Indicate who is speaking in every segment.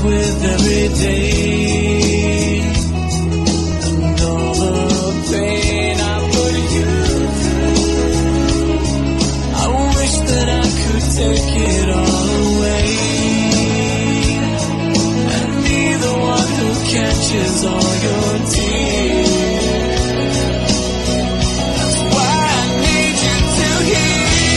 Speaker 1: with every day, and all the pain I put you through. I wish that I could take it all away, and be the one who catches all your tears. That's why I need you to hear.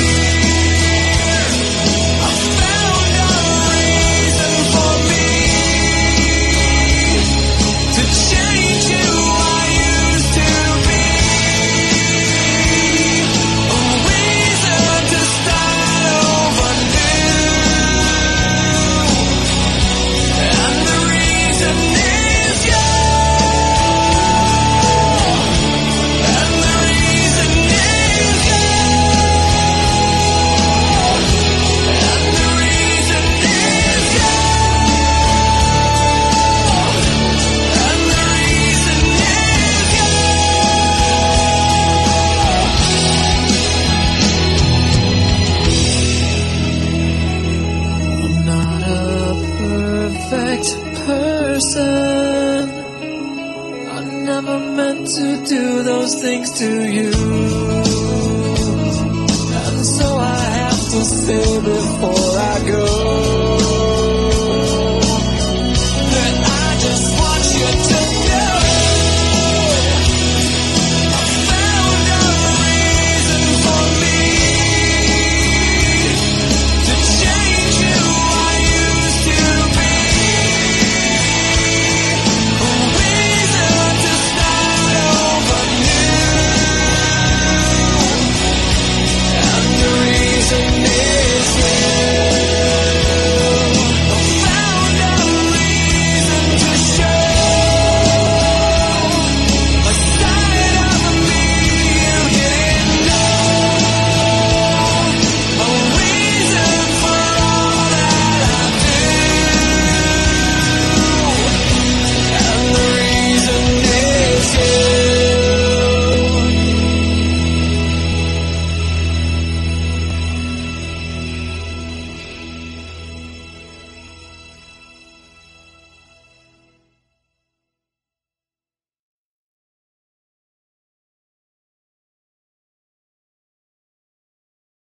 Speaker 1: To do those things to you, and so I have to say before I go,